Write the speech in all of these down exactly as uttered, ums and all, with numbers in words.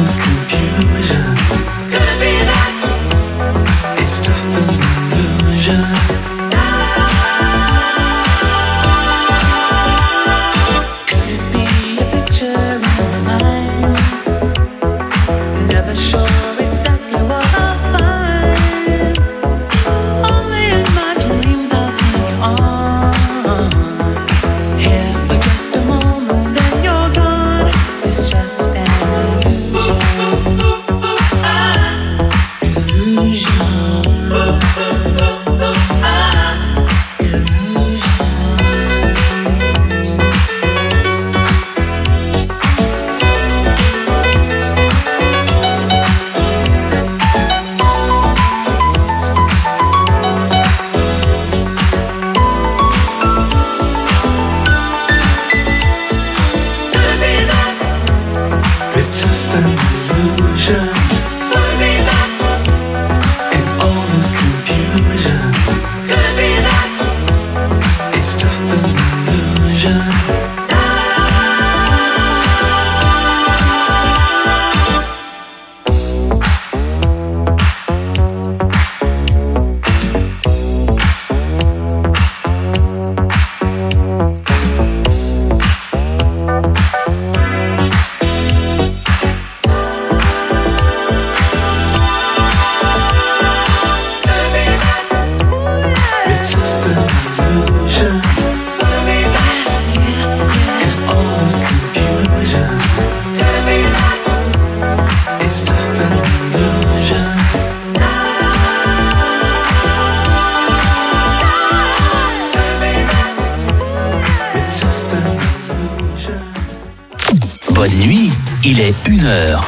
this confusion. Could it be that it's just an illusion? Could it be a picture in my mind? Never sure exactly what I'll find. Only in my dreams I'll take you on. Here for just a moment, then you're gone. It's just an illusion. Illusion. It's just an illusion. Could it be that? In all this confusion. Could it be that? It's just an illusion. It's just an illusion. In all this confusion. It's just an illusion. It's just an illusion. Bonne nuit, il est une heure.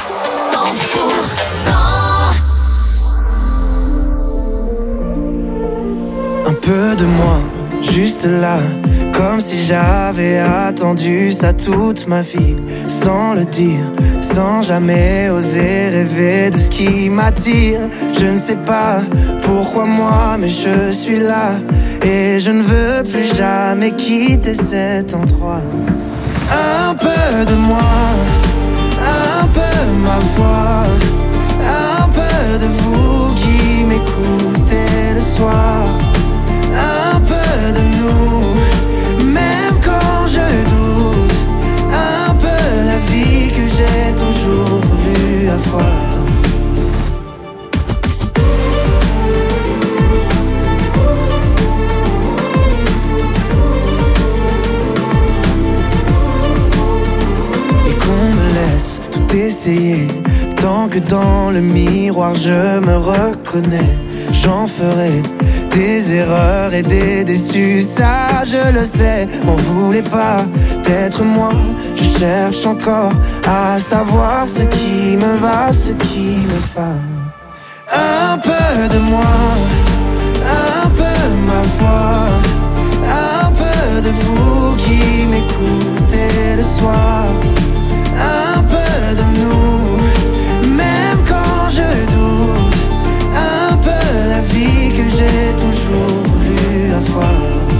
Un peu de moi, juste là, comme si j'avais attendu ça toute ma vie, sans le dire, sans jamais oser rêver de ce qui m'attire. Je ne sais pas pourquoi moi, mais je suis là, et je ne veux plus jamais quitter cet endroit. Un peu de moi, un peu ma voix, un peu de vous qui m'écoutez le soir. Un peu de nous, même quand je doute. Un peu la vie que j'ai toujours voulu avoir. Et qu'on me laisse tout essayer, tant que dans le miroir je me reconnais. J'en ferai des erreurs et des déçus, ça je le sais. M'en voulez pas d'être moi, je cherche encore à savoir ce qui me va, ce qui me va. Un peu de moi, un peu ma voix, un peu de vous qui m'écoutez le soir. Un peu de nous, même quand je doute. Un peu la vie que j'ai toujours voulu avoir.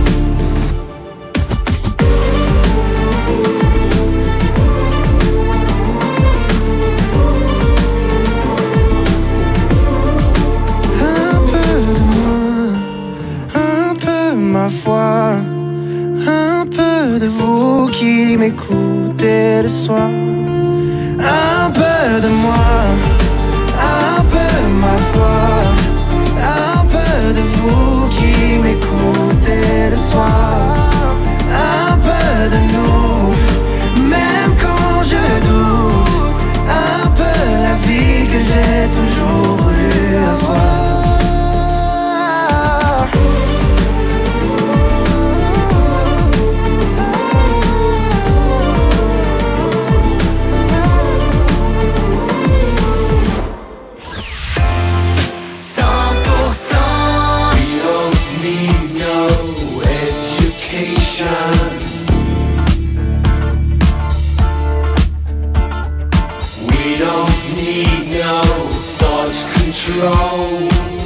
Un peu de moi, un peu ma foi, un peu de vous qui m'écoutez le soir. Un peu de moi, un peu ma foi, un peu de vous qui m'écoutez le soir. Un peu de nous, même quand je doute. Un peu la vie que j'ai toujours voulu avoir. Control.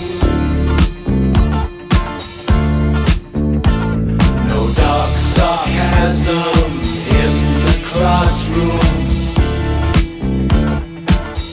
No dark sarcasm in the classroom.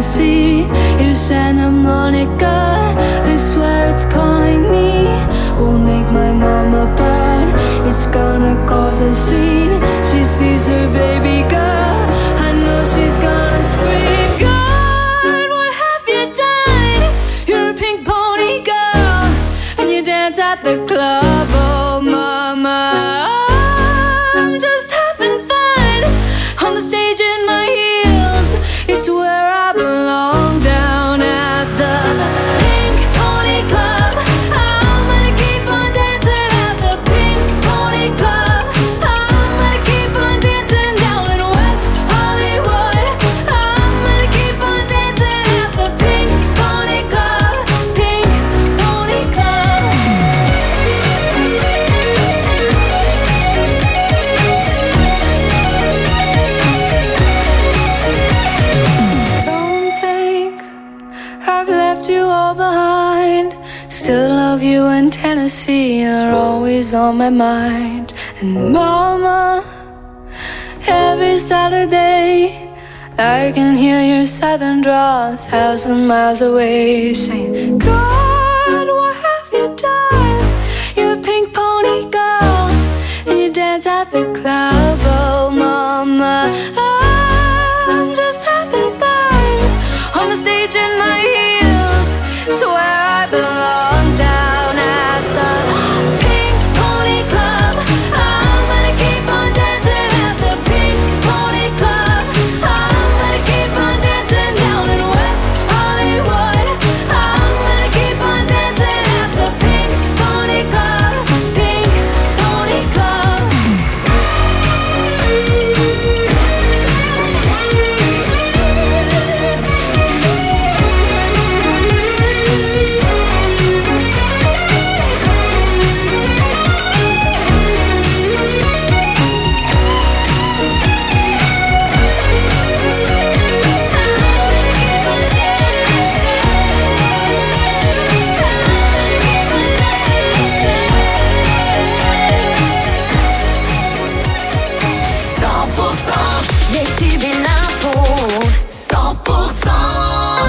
Tennessee. You Santa Monica, I swear it's calling me. Won't make my mama proud, it's gonna cause a scene. She sees her baby girl, I know she's gonna scream. God, what have you done? You're a pink pony girl, and you dance at the club. Oh mama, I'm just having fun on the stage in my heels. It's where I belong, down at the Pink Pony Club. I'm gonna keep on dancing at the Pink Pony Club. I'm gonna keep on dancing down in West Hollywood. I'm gonna keep on dancing at the Pink Pony Club. Pink Pony Club. Don't think I've left you all behind. Still love you in Tennessee, you're always on my mind. And mama, every Saturday I can hear your southern drawl a thousand miles away, saying, God, what have you done? You're a pink pony girl, and you dance at the club. Oh mama, I'm just having fun on the stage in my heels. It's where I belong, down at the Pink Pony Club. I'm gonna keep on dancing at the Pink Pony Club. I'm gonna keep on dancing down in West Hollywood. I'm gonna keep on dancing at the Pink Pony Club. Pink Pony Club. cent pour cent, les tubes et l'info, cent pour cent.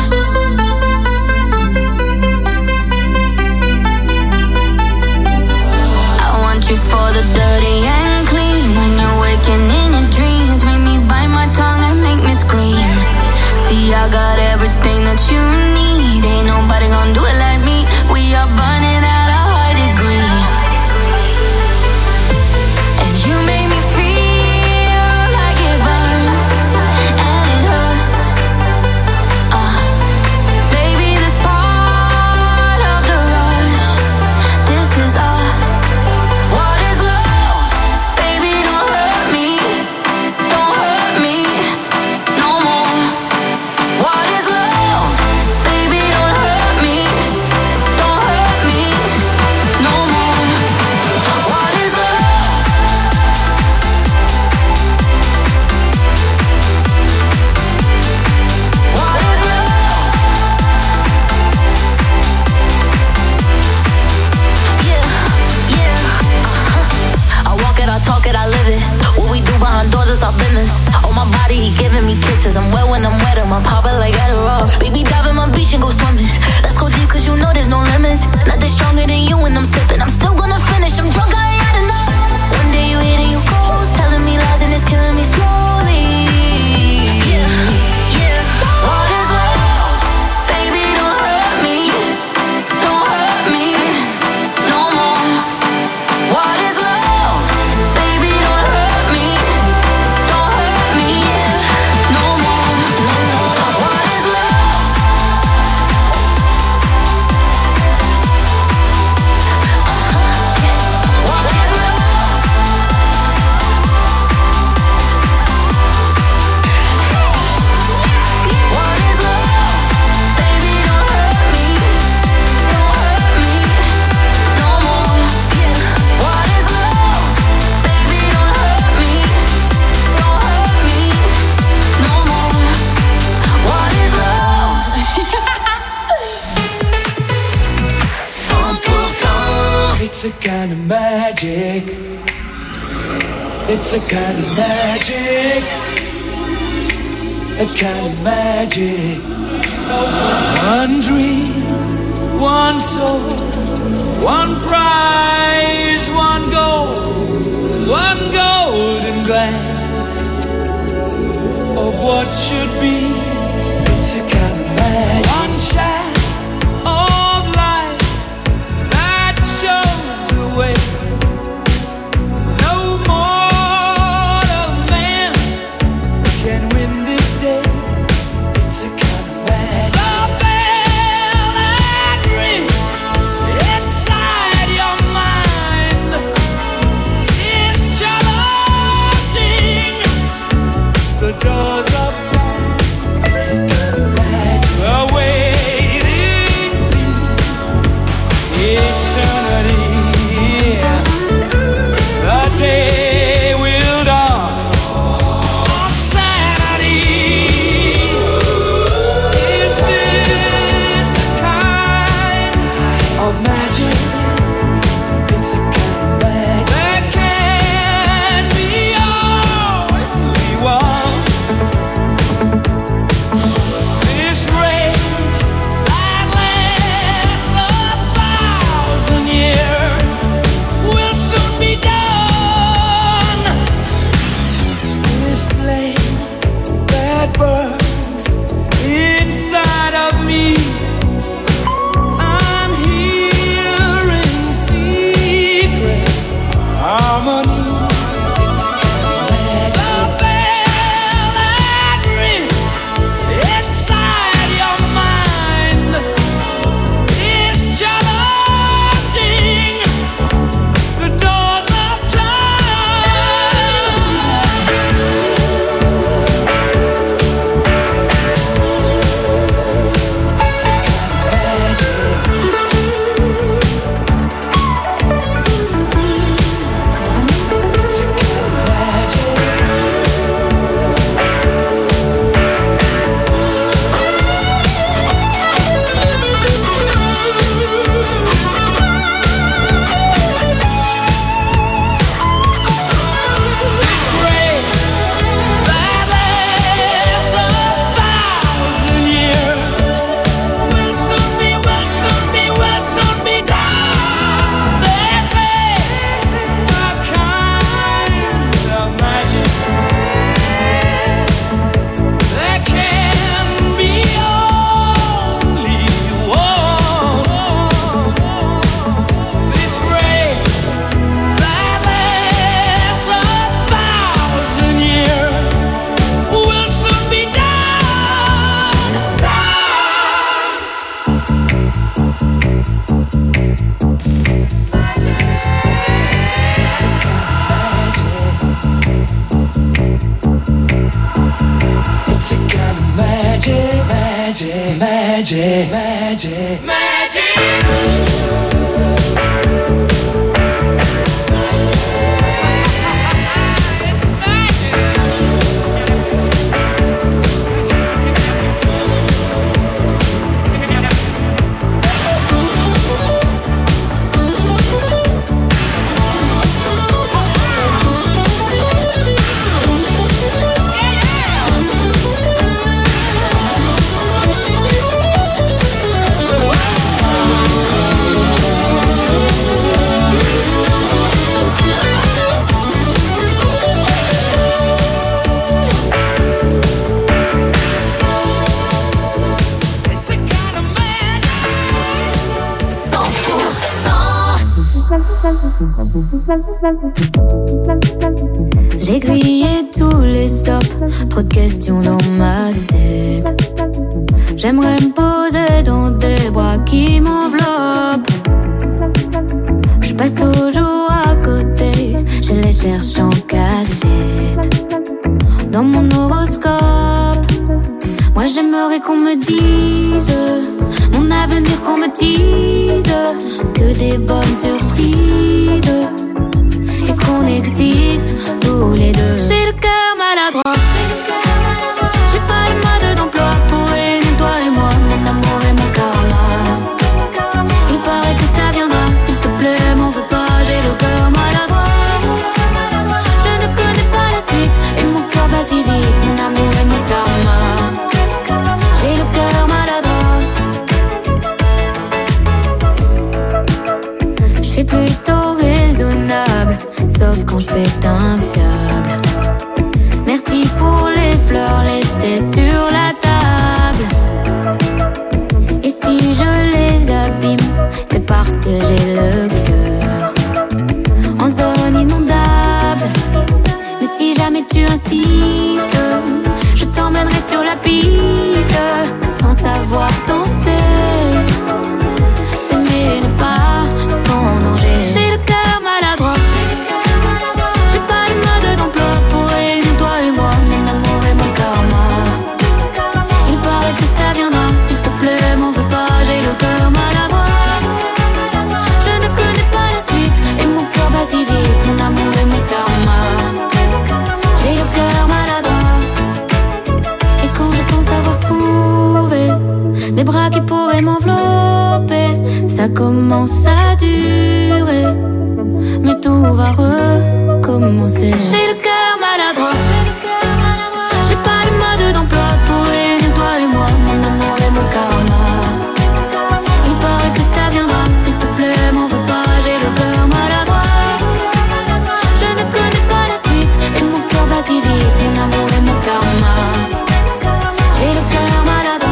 I want you for the dirty and clean. When you're waking in your dreams, make me bite my tongue and make me scream. See, I got everything that you need. Ain't nobody gonna do it like me. We are burning at a high degree. And you make me feel like it burns and it hurts. Uh, baby, this part of the rush. This is us. What is love? Baby, don't hurt me. Don't hurt me no more. What is love? Baby, don't hurt me. Don't hurt me no more. What is love? What is love? Yeah, yeah, uh-huh. I walk it, I talk it, I live it. What we do behind doors is our business. On my body, he giving me kisses. I'm wet when I'm wet, I'm popping like Adderall. Baby, dive in my beach and go swimming. Let's go deep, cause you know there's no limits. Nothing stronger than you when I'm sipping. I'm still gonna finish, I'm drunk, I ain't had enough. One day you hit and you close, telling me lies and it's killing me slowly. Yeah, yeah. What is love? Baby, don't hurt me. Don't hurt me no more. What is love? Baby, don't hurt me. Don't hurt me no more. What is love? What is love? What is love? Baby, don't hurt me. Don't hurt me no more. What is love? Baby, don't hurt me. Don't hurt me no more. What is love? cent pour cent. It's a kind of magic. It's a kind of magic. A kind of magic. One dream, one soul, one prize, one goal, one golden glance of what should be. It's a kind of magic. One shot of light that shows the way. No mortal man can win this day. It's a kind of magic. The bell that rings inside your mind is challenging the doors of time. It's a kind of magic. The waiting seems eternity. The day will dawn on sanity. Is this the kind of magic? It's a kind of magic that can be all we want. This rage that lasts a thousand years will soon be done. This flame that burns inside of me, I'm hearing secret harmonies. It's a kind of magic. The bell that rings inside your mind is challenging the doors of time. It's a kind of magic. It's a kind of magic. This rain that lasts a thousand years will soon be, will soon be, will soon be done. This is the kind of magic that can be only one. This rain that lasts a thousand years will soon be done. It's a kind of magic, magic, magic, magic, magic. It's a kind of magic. cent pour cent. J'ai grillé tous les stops, trop de questions dans ma tête. J'aimerais me poser dans des bras qui m'enveloppent. Je passe toujours à côté, je les cherche en cachette. Dans mon horoscope, moi j'aimerais qu'on me dise mon avenir, qu'on me dise que des bonnes surprises et qu'on existe tous les deux. J'ai le cœur maladroit, j'ai pas le mode d'emploi pour réunir toi et moi, mon amour et mon karma. Il paraît que ça viendra, s'il te plaît m'en veux pas, j'ai le cœur maladroit. Je ne connais pas la suite et mon cœur bat si vite, mon amour et mon karma. J'ai le cœur maladroit. j'insiste. Je t'emmènerai sur la piste, sans savoir danser. S'aimer n'est pas sans danger. J'ai le cœur maladroit. J'ai pas de mode d'emploi pour réunir toi et moi, mon amour et mon karma. Il paraît que ça viendra, s'il te plaît, m'en veux pas. J'ai le cœur maladroit. Je ne connais pas la suite et mon cœur bat si vite, mon amour et mon karma. J'ai le cœur maladroit. Et quand je pense avoir trouvé des bras qui pourraient m'envelopper, ça commence à durer, mais tout va recommencer. J'ai le cœur maladroit. J'ai pas de mode d'emploi pour réunir toi et moi, mon amour et mon karma. Il paraît que ça viendra, s'il te plaît, m'en veux pas. J'ai le cœur maladroit. Je ne connais pas la suite et mon cœur bat si vite, mon amour et mon karma. J'ai le cœur maladroit.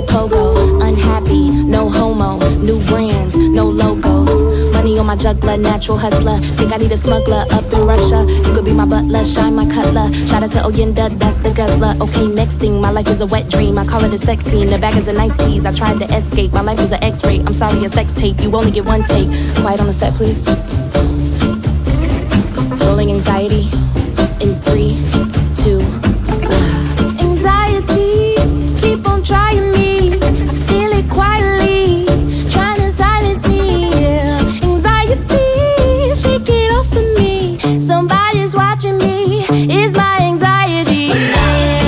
pogo. Unhappy, no homo. New brands, no logos. Money on my juggler, natural hustler. Think I need a smuggler up in Russia. You could be my butler, shine my cutler. Shout out to Oyenda, that's the guzzler. Okay, next thing, my life is a wet dream. I call it a sex scene, the bag is a nice tease. I tried to escape, my life is an X-ray. I'm sorry, a sex tape, you only get one take. Quiet on the set, please. Rolling anxiety in three, two, one. Anxiety, keep on trying me. I feel it quietly, trying to silence me. Yeah. Anxiety, shake it off of me. Somebody's watching me. It's my anxiety. Anxiety,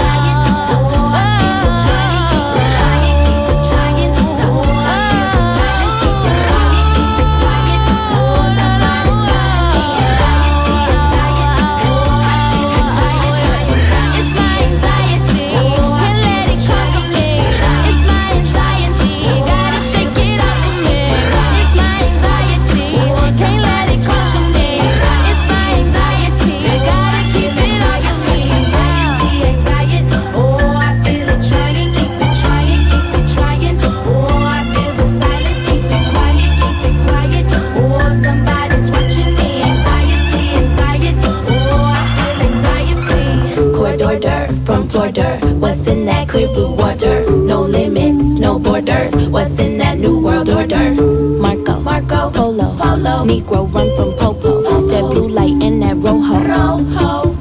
from Florida, what's in that clear blue water? No limits, no borders. What's in that new world order? Marco, Marco, Polo, Polo, Negro run from Popo. Popo. That blue light and that rojo, rojo.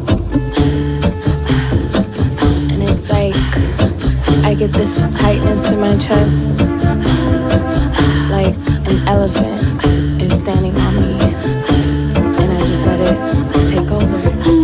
And it's like I get this tightness in my chest, like an elephant is standing on me, and I just let it take over.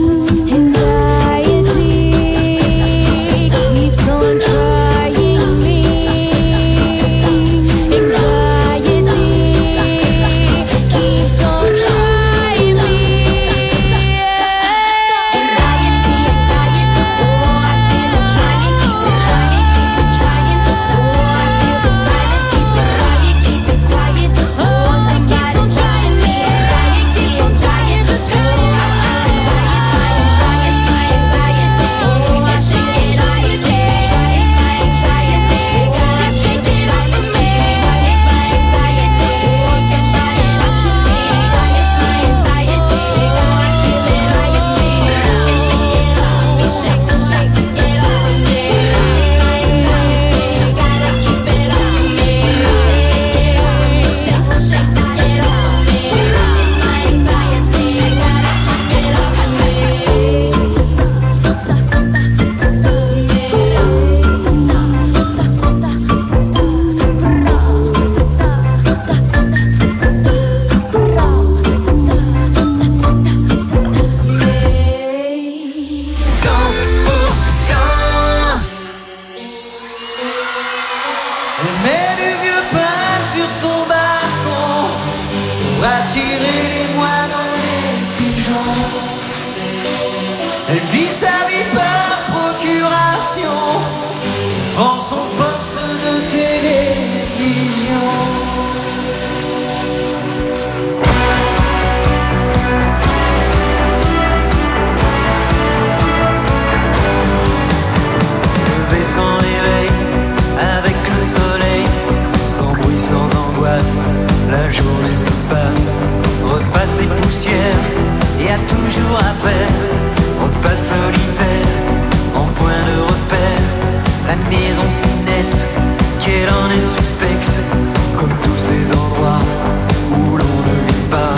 La journée se passe, repasse et poussière, y a toujours à faire. Repas solitaire, en point de repère. La maison si nette, qu'elle en est suspecte. Comme tous ces endroits où l'on ne vit pas.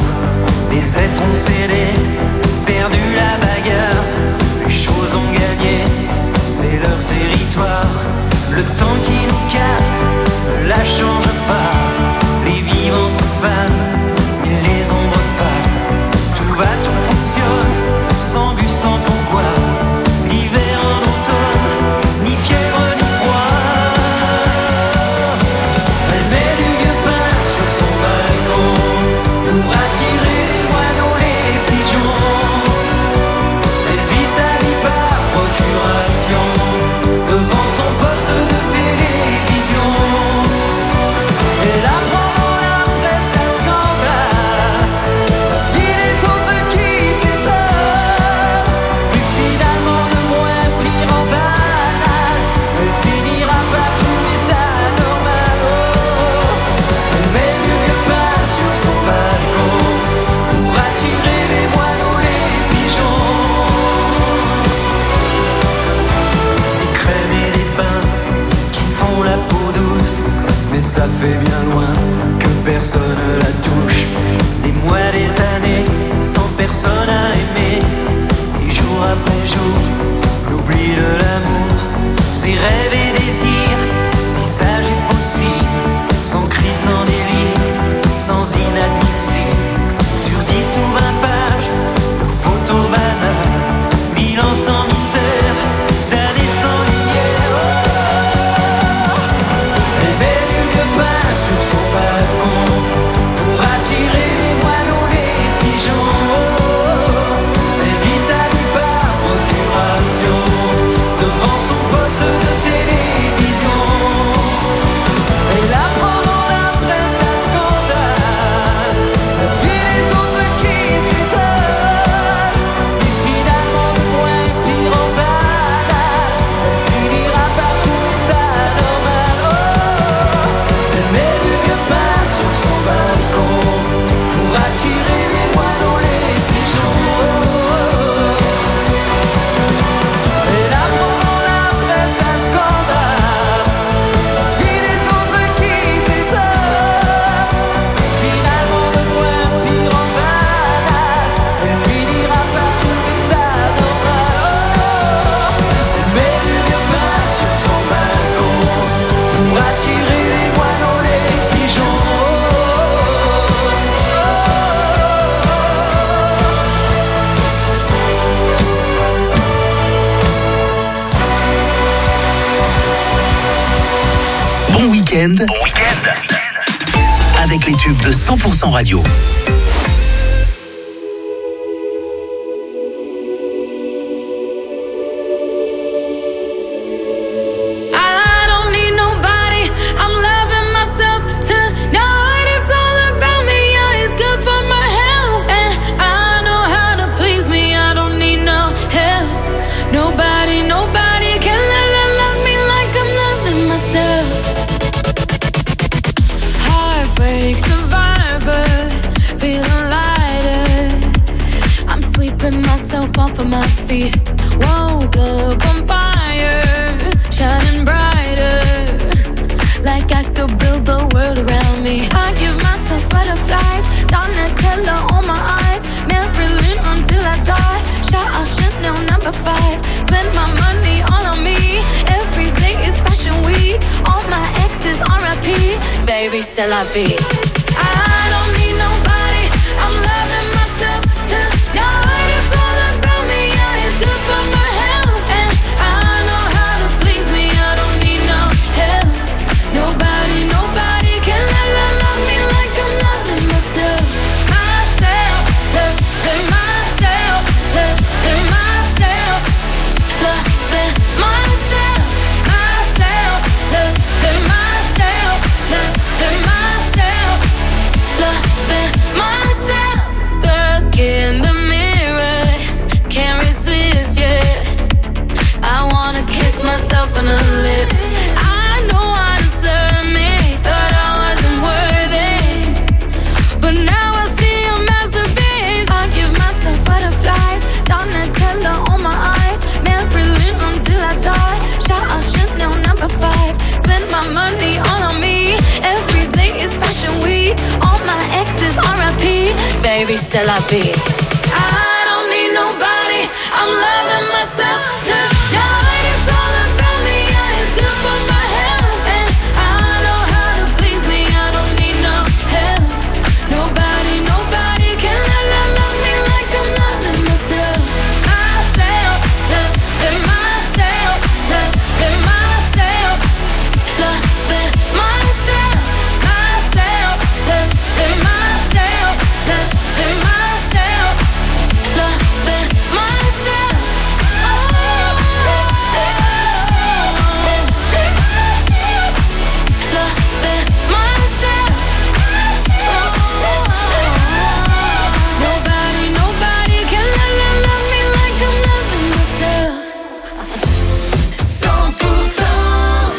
Les êtres ont cédé, perdu la bagarre. Les choses ont gagné, c'est leur territoire. Le temps qui nous casse ne la change pas. Les vivants se fanent, mais les ombres pas. Tout va, tout fonctionne, sans but, sans pourquoi. D'hiver en automne, ni fièvre ni froid. Elle met du vieux pain sur son balcon pour attirer les moineaux, les pigeons. Elle vit sa vie par procuration devant son poste de télé. week-end, bon week-end avec les tubes de cent pour cent radio. Off of my feet, woke up on fire, shining brighter, like I could build the world around me. I give myself butterflies, Donatella on my eyes, Marilyn until I die. Shout out Chanel number five, spend my money all on me. Every day is fashion week, all my exes R I P. Baby, c'est la vie. I don't need nobody, I'm loving myself tonight. It's all about me, yeah, it's good for my health, and I know how to please me. I don't need no help. Nobody, nobody can love, love, love me like I'm loving myself. Myself, loving myself, loving myself, loving myself, myself, loving myself, loving myself, loving myself. Look in the mirror, can't resist, yeah. I wanna kiss myself on the lips. I know I deserve me, thought I wasn't worthy, but now I see a masterpiece. I give myself butterflies, Donatella on my eyes, Marilyn until I die. Shout out Chanel number five, spend my money all on me. Every day is fashion week, all my exes R I P. Baby, c'est la vie. I don't need nobody, I'm loving myself tonight. It's all about me, yeah, it's good for my health, and I know how to please me. I don't need no help. Nobody, nobody can love, love, love me like I'm loving myself. Myself, loving myself, loving myself, loving myself, myself, loving myself, loving myself, loving myself. Loving myself. Nobody, nobody can love, love, love me like I'm loving myself. cent pour cent.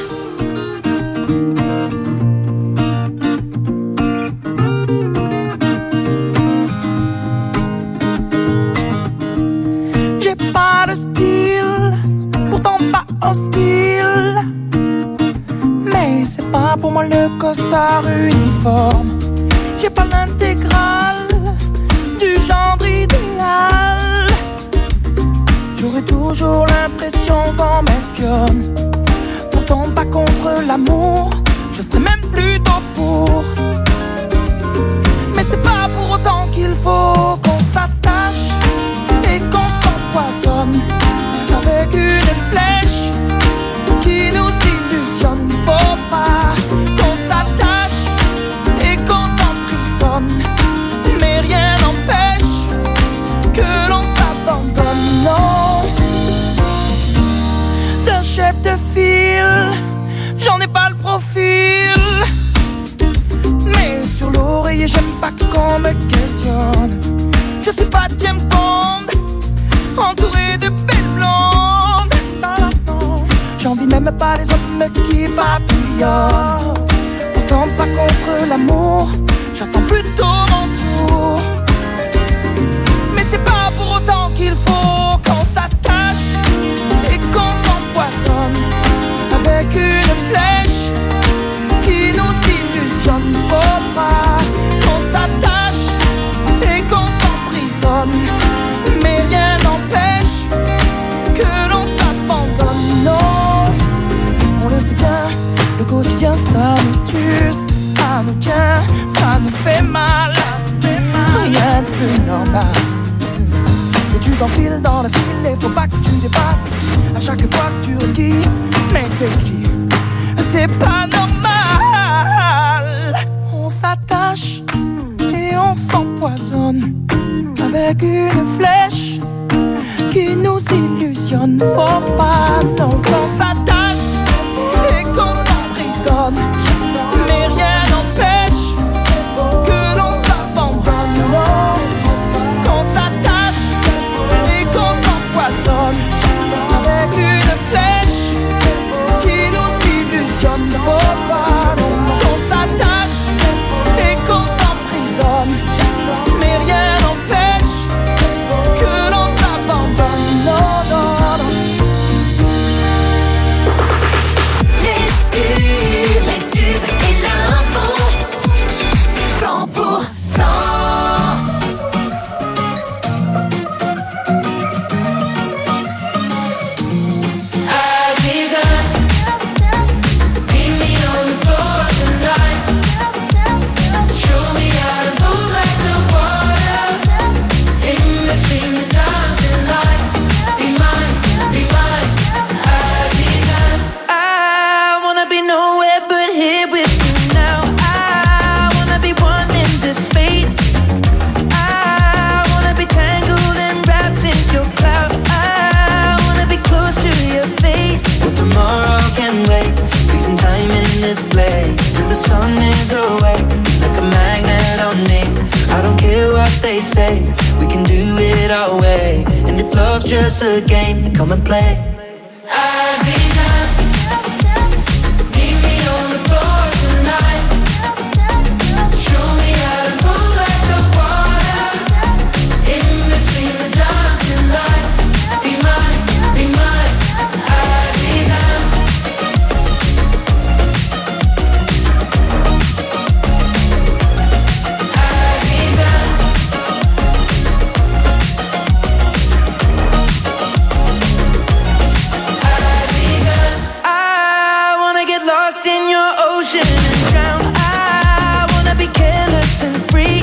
J'ai pas de style, pourtant pas hostile. Mais c'est pas pour moi le costard uniforme. J'ai pas l'intégrale du genre idéal. J'aurais toujours l'impression qu'on m'espionne. Pourtant pas contre l'amour, je serais même plutôt pour. Mais c'est pas pour autant qu'il faut qu'on s'attache et qu'on s'empoisonne avec une flèche qui nous illusionne. Faut pas qu'on s'attache et qu'on s'emprisonne, mais rien n'empêche que l'on s'abandonne. Non, d'un chef de file, j'en ai pas le profil. Mais sur l'oreiller, j'aime pas qu'on me questionne. Je suis pas James Bond, entouré de belles blondes. J'envie même pas les hommes qui papillonnent. Pourtant pas contre l'amour, j'attends plutôt mon tour. Mais c'est pas pour autant qu'il faut qu'on s'attache et qu'on s'empoisonne avec une flèche qui nous illusionne. Faut pas qu'on s'attache et qu'on s'emprisonne, mais rien n'empêche que l'on s'abandonne. Non, on le sait bien, le quotidien ça nous tue, ça nous tient, ça nous fait mal. Rien de plus normal. Et tu t'enfiles dans le fil et faut pas que tu dépasses. À chaque fois que tu esquives, mais t'es qui? T'es pas normal. on s'attache et on s'empoisonne avec une flèche qui nous illusionne. Faut pas non qu'on s'attache et qu'on s'emprisonne, mais rien n'empêche que l'on s'abandonne. Non, qu'on s'attache et qu'on s'empoisonne avec une flèche qui nous illusionne. Faut pas non qu'on s'attache et qu'on s'emprisonne, mais rien n'empêche que l'on s'abandonne. Non, non, non. Les tubes, les tubes et l'info cent pour cent. Aziza, meet me on the floor tonight. Show me how to move like the water in between the dancing lights. Be mine, be mine, Aziza. I wanna be nowhere but here with you now. I wanna be one in this space. I wanna be tangled and wrapped in your cloud. I wanna be close to your face. Well, tomorrow can wait. Freezing time in this place till the sun is away. Like a magnet on me. I don't care what they say. We can do it our way. And if love's just a game, then come and play. Aziza, meet me on the floor tonight. Show me how to move like the water in between the dancing lights. Be mine, be mine, Aziza. Aziza. I wanna get lost in your ocean and drown. I wanna be careless and free.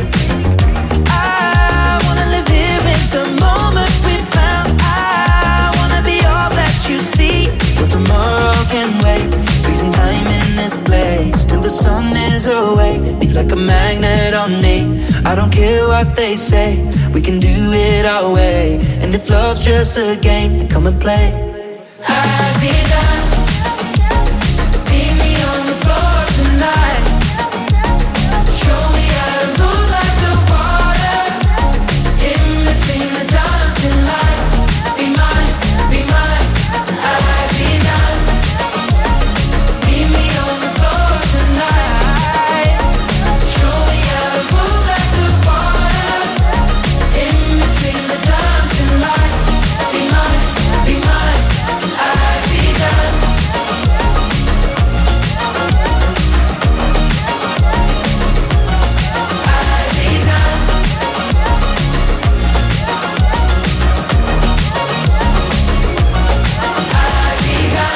I wanna live here in the moment we found. I wanna be all that you see. Well, tomorrow can wait. Freezing time in this place till the sun is awake. Be like a magnet on me. I don't care what they say. We can do it our way. And if love's just a game, then come and play. Aziza, meet me on the floor tonight. Show me how to move like the water in between the dancing lights. Be mine, be mine, Aziza. Meet me on the floor tonight. Show me how to move like the water in between the dancing lights. Be mine, be mine, Aziza. Aziza. Aziza.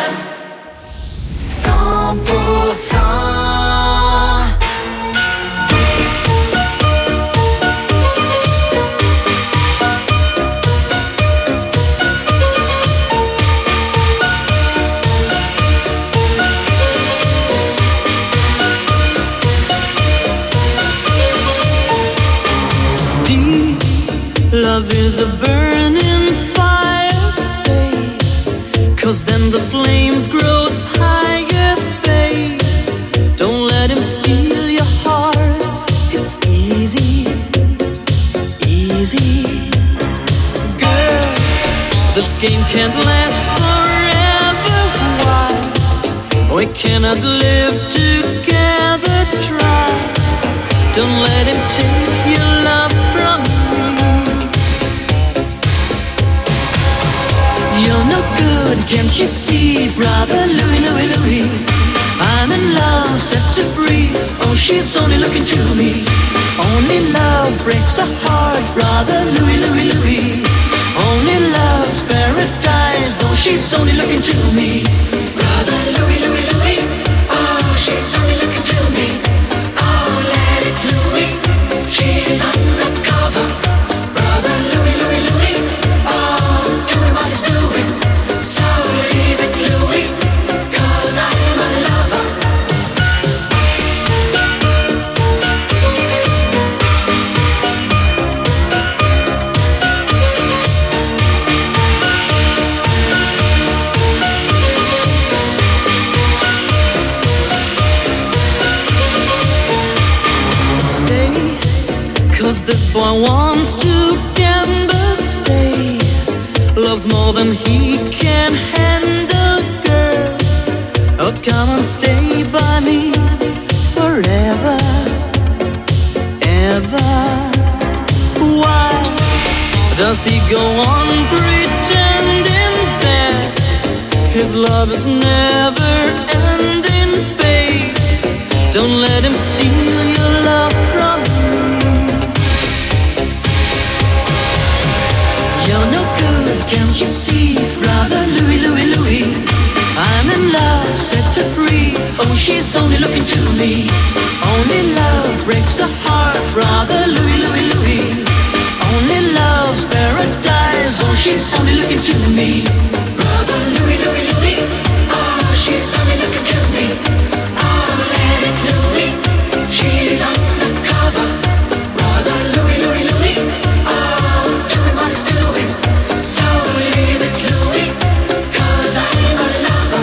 cent pour cent. Deep love is a burning fire, stay. Cause then the flames grow higher, babe. Don't let him steal your heart. It's easy, easy. Girl, this game can't last forever. Why? We cannot live together, try. Don't let him take your love from me. You're no good, can't you see, brother Louis, Louis, Louis? I'm in love, set to free. Oh, she's only looking to me. Only love breaks a heart, brother Louis, Louis, Louis. Only love's paradise. Oh, she's only looking to me. Brother Louis, Louis, Louis. Oh, she's only looking to me. Oh, let it Louis. She's undercover. Brother Louis, Louis, Louis. Oh, doing what he's doing. So leave it Louis, 'cause I'm a lover. loves more than he can handle, girl. Oh, come and stay by me forever, ever. Why does he go on pretending that his love is never ending, babe? Don't let him steal your love from me. You're no good, can't you see, brother Louis, Louis, Louis? I'm in love, set her free. Oh, she's only looking to me. Only love breaks a heart, brother Louis, Louis, Louis. Only love's paradise. Oh, she's only looking to me. Brother Louis, Louis, Louis. Oh, she's only looking to me. Oh, let it Louis. She's undercover. Brother Louis, Louis, Louis. Oh, doing what he's doing. So leave it Louis, 'cause I'm a lover.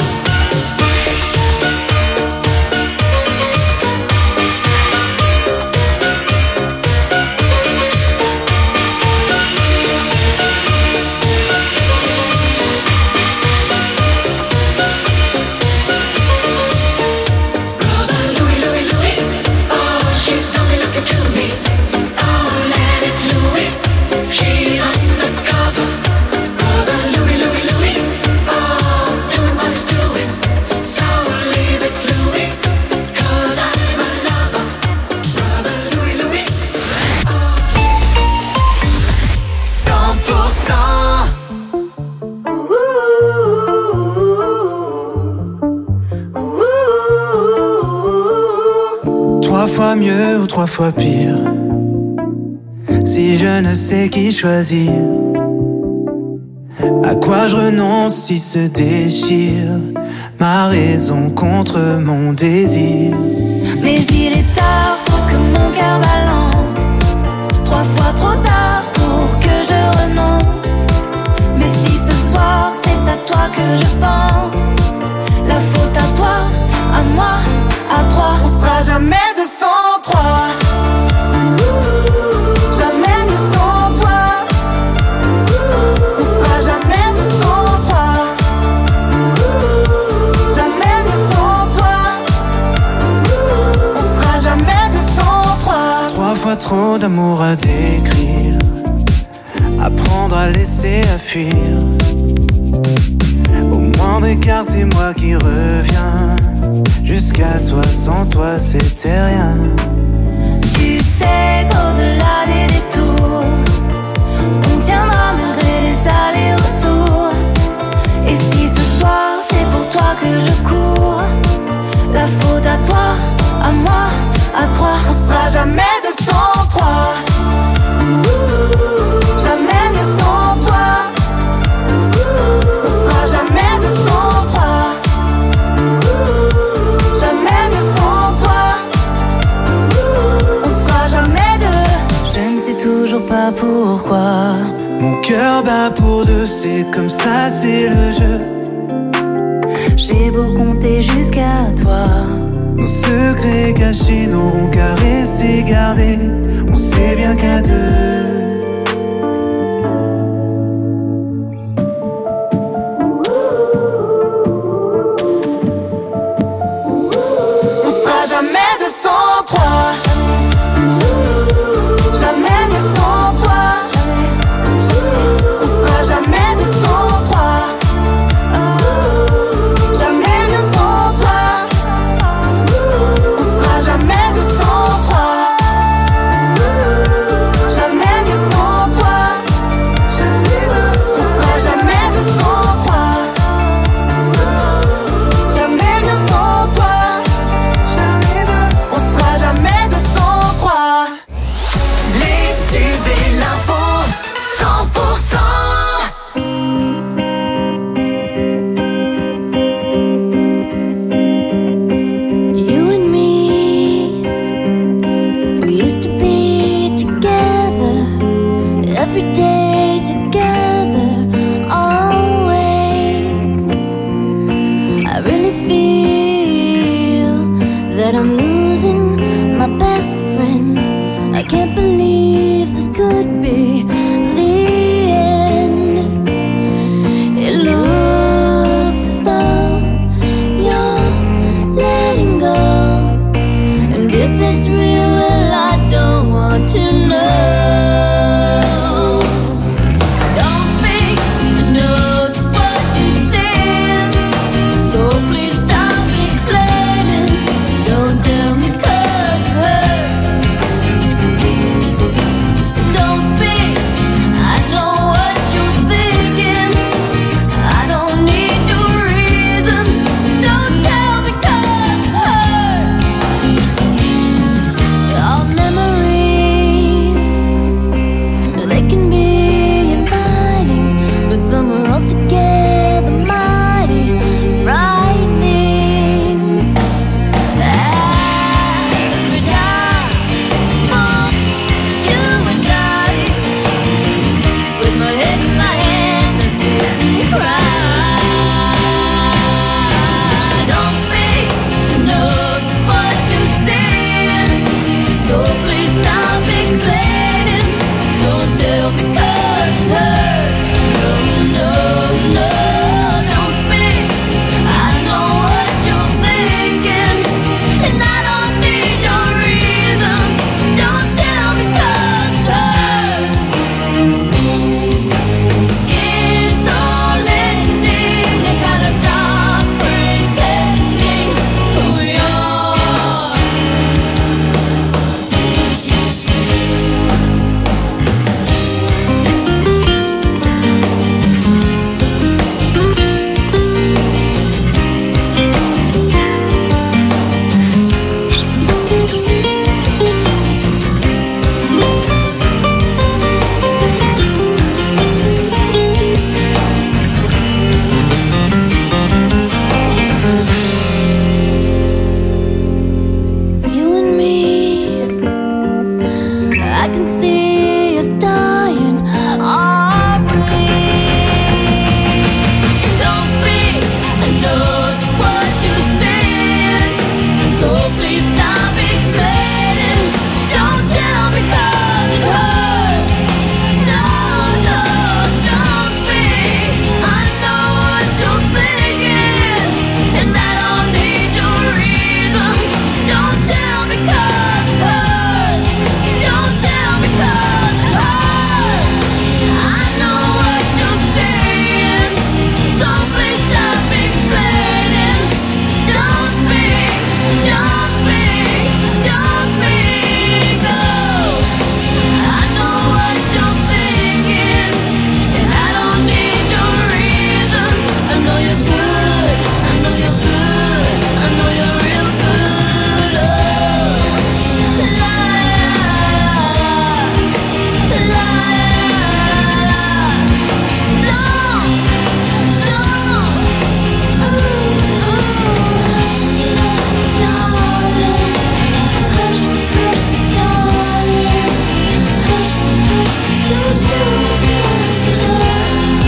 Trois fois mieux ou trois fois pire, si je ne sais qui choisir, à quoi je renonce si se déchire ma raison contre mon désir. Mais il est tard pour que mon cœur balance, trois fois trop tard pour que je renonce. Mais si ce soir c'est à toi que je pense, la faute à toi, à moi, à trois. On sera jamais deux cent trois, jamais deux cent trois. On sera jamais deux cent trois, jamais deux cent trois. On sera jamais deux cent trois. Trois fois trop d'amour à décrire, apprendre à laisser, à fuir. Au moindre écart c'est moi qui reviens. Jusqu'à toi, sans toi c'était rien. Tu sais qu'au-delà des détours, on tiendra malgré les allers-retours. Et si ce soir c'est pour toi que je cours, la faute à toi, à moi, à trois. On sera jamais deux cent trois, jamais deux cent trois. On sera jamais deux cent trois, jamais deux cent trois. On sera jamais deux. Je ne sais toujours pas pourquoi. Mon cœur bat pour deux, c'est comme ça, c'est le jeu. J'ai beau compter jusqu'à toi, Nos secrets cachés n'auront qu'à rester gardés. On sait bien qu'à deux. On sera jamais deux cent trois, jamais deux cent trois. On sera jamais deux cent trois, jamais deux cent trois. On sera jamais deux cent trois, jamais deux cent trois. On sera jamais deux cent trois, jamais deux cent trois. On sera jamais deux cent trois. Les tubes et l'info cent pour cent. you and me. We used to be together, every day together, always. I really feel that I'm losing my best friend. I can't believe this could be the end. they can be inviting, but some are altogether mighty frightening. As we die, oh, you and I, with my head in my hands, I sit and cry. Don't speak, know just what you're saying, so please stop explaining. Don't tell me 'cause it hurts. No, no, no, don't speak. I know what you're thinking, and I don't need your reasons. Don't tell me 'cause it hurts. It's all ending. You gotta stop pretending who you are. You and me, I can see us dying, are we? Don't speak, I know just what you're saying, so please stop explaining. Don't tell me 'cause it hurts. No, no, don't speak. I know what you're thinking, and I don't need your reasons. Don't tell me 'cause it hurts. Don't tell me 'cause it hurts. I know what you're saying, so please stop explaining. Don't speak, don't speak, don't speak. Oh, I know what you're thinking, and I don't need your reasons. I know you're good, I know you're good, I know you're real good. Oh, la la la la. Don't, don't. Ooh, ooh. Hush, hush, darling. Hush, hush, darling. Hush, hush, don't tell me 'cause it hurts.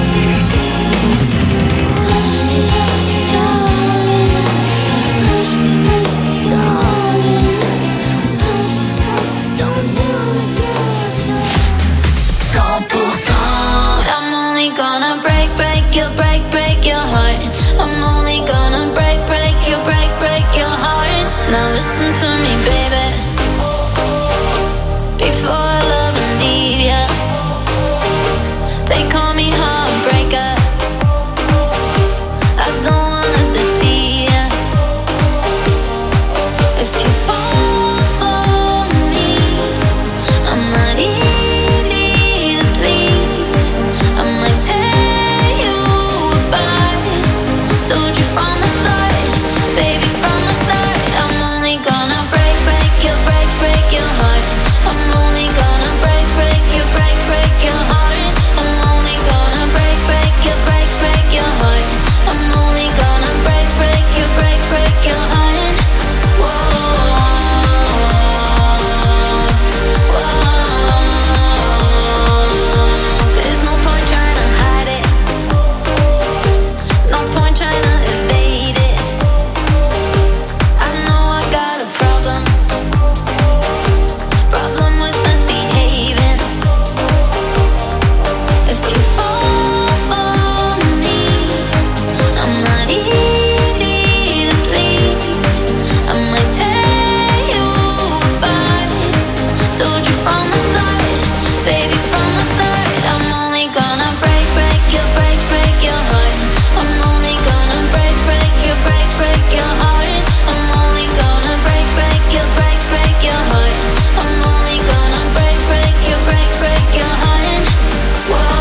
Hush, hush, darling. Hush, hush, darling. Hush, hush, don't tell me 'cause it hurts. cent pour cent I'm only gonna break, break your, break, break your heart. I'm only gonna break, break your, break, break your heart. Now listen to me, baby. Before I love and leave ya, they call me heartbreaker. I don't wanna deceive ya. If you fall for me, I'm not easy to please. I might tear you apart. Told you from the start, baby, from the start. I'm only gonna break, break your, break, break your heart. I'm only gonna break, break your, break, break your heart. I'm only gonna break, break your, break, break your heart. I'm only gonna break, break your, break, break your heart. Whoa, whoa. There's no point trying to hide it. No point trying to evade it. I know I got a problem. Problem with misbehaving. If you fall for me, I'm not easy to please. I might tear you apart. Told you from the start, baby, from the start. I'm only gonna break, break your, break, break your heart. I'm only gonna break, break your, break, break your heart. I'm only gonna break, break your, break, break your heart. I'm only gonna break, break your, break, break your heart. Whoa,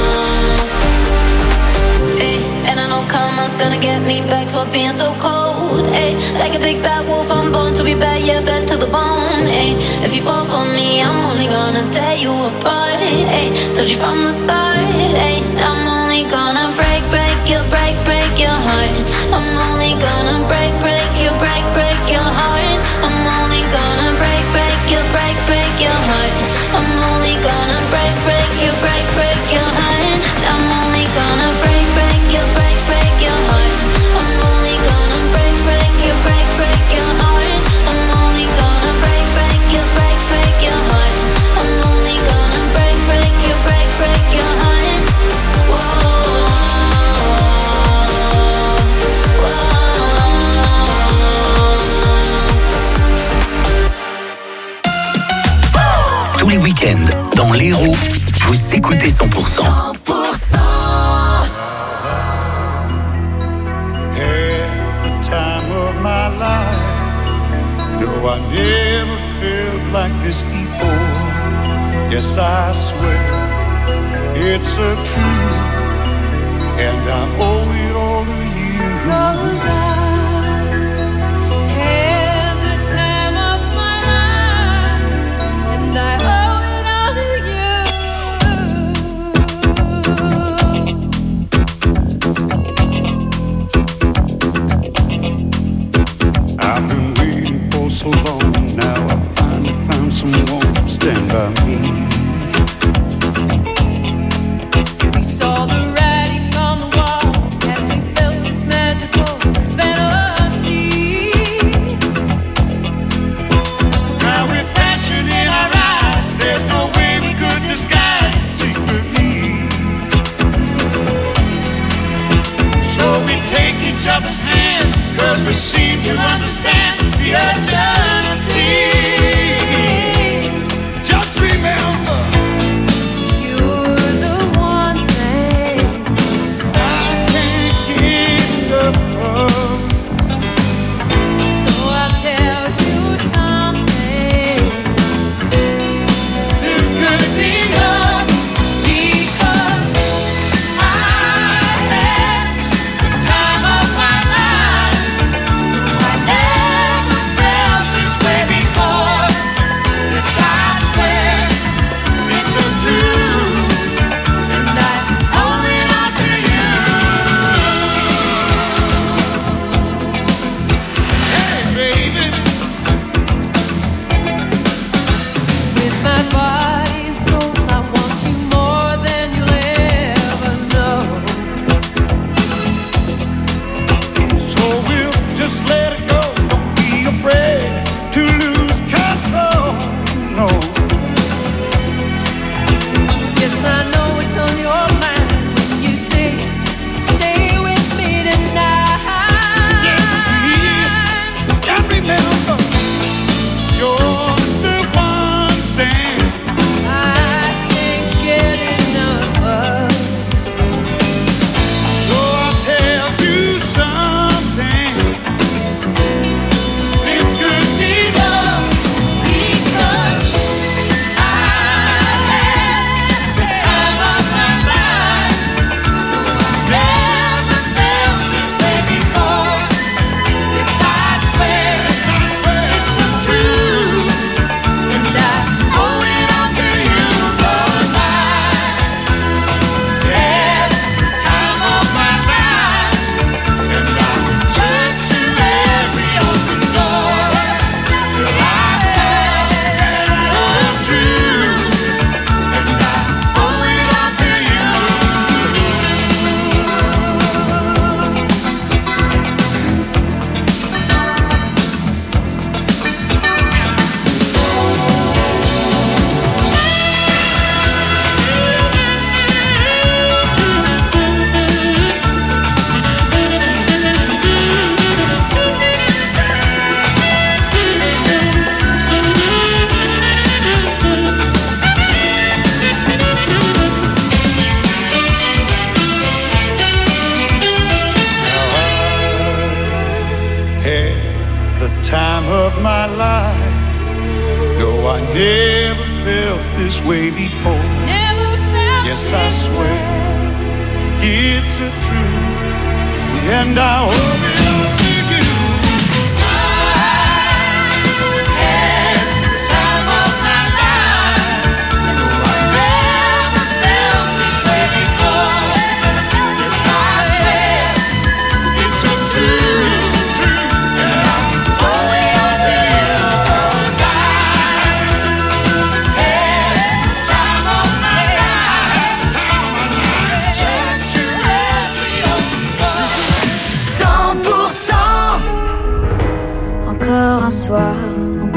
whoa. Hey, and I know karma's gonna get me back for being so cold. road. Ay, like a big bad wolf, I'm born to be bad, yeah, bad to the bone. Ay, if you fall for me, I'm only gonna tear you apart. Ay, told you from the start. Ay, I'm only gonna break, break your, break, break your heart. I'm only gonna break, break your, break, break your heart. I'm only gonna break, break your, break, break your heart. I'm only gonna break, break your, break, break your heart. I'm only gonna break, break your, break, break your heart. I'm only gonna break, break your, break, break your heart. I'm only gonna break, break your, break, break your heart. I'm only gonna break, break your, break, break your heart. Whoa, whoa. Tous les week-ends, dans l'Hérault, vous écoutez cent pour cent. cent pour cent. My life, no, I never felt like this before. Yes, I swear it's a truth, and I owe it all to you. 'Cause I had the time of my life, and I owe it all to I've been waiting for so long, now I finally found someone to stand by me. We saw the writing on the wall as we felt this magical fantasy. Now with passion in our eyes, there's no way we could disguise it secretly. So we take each other's hand, 'cause we seem to understand the urgency. Just remember, You're the one thing I can't get enough of. So I'll tell you something. There's gonna be love, because I had the time of my life. I never felt this way before. Yes, I swear it's so true, and I owe it all to you. Hey, baby. With my body and soul, I want you more than you'll ever know. So we'll just let it go. Don't be afraid to lose control. No, Yes, I know it's on your mind when you say, stay with me tonight. just remember, you're the one thing I can't get enough of. So I'll tell you something. This could be love, because I had the time of my life. Never felt this way before. Yes, I swear, it's so true, and I owe it all to you. 'Cause I had the time of my life, and I search to every open door till I found love true, and I owe it all to you. Had the time of my life. No, I never felt this way before. Never felt Yes, I swear it's a truth, and I owe it all to you.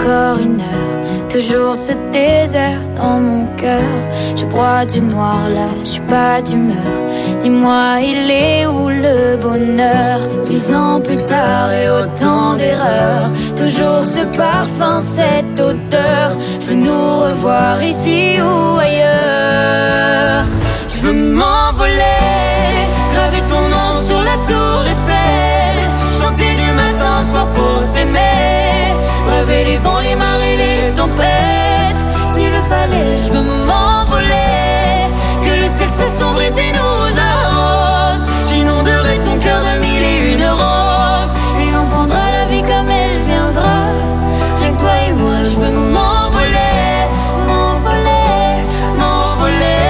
encore une heure, toujours ce désert dans mon cœur. Je broie du noir là, je suis pas d'humeur. Dis-moi, il est où le bonheur? Dix ans plus tard et autant d'erreurs, toujours ce parfum, cette odeur. Je veux nous revoir ici ou ailleurs. Je veux m'envoler, graver ton nom sur la tour Eiffel, chanter du matin au soir pour t'aimer, braver les vents, les marées, les tempêtes. S'il le fallait, je veux m'envoler, que le ciel s'assombrise et nous arrose. J'inonderai ton cœur de mille et une roses, et on prendra la vie comme elle viendra. Rien que toi et moi, je veux m'envoler, m'envoler, m'envoler.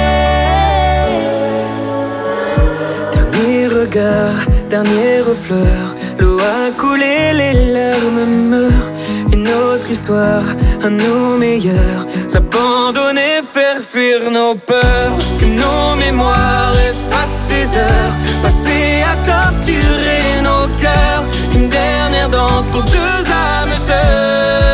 Dernier regard, dernière fleur, l'eau a coulé, les larmes meurent. Une autre histoire, à nos meilleurs, s'abandonner, faire fuir nos peurs. Que nos mémoires effacent ces heures passées à torturer nos cœurs. Une dernière danse pour deux âmes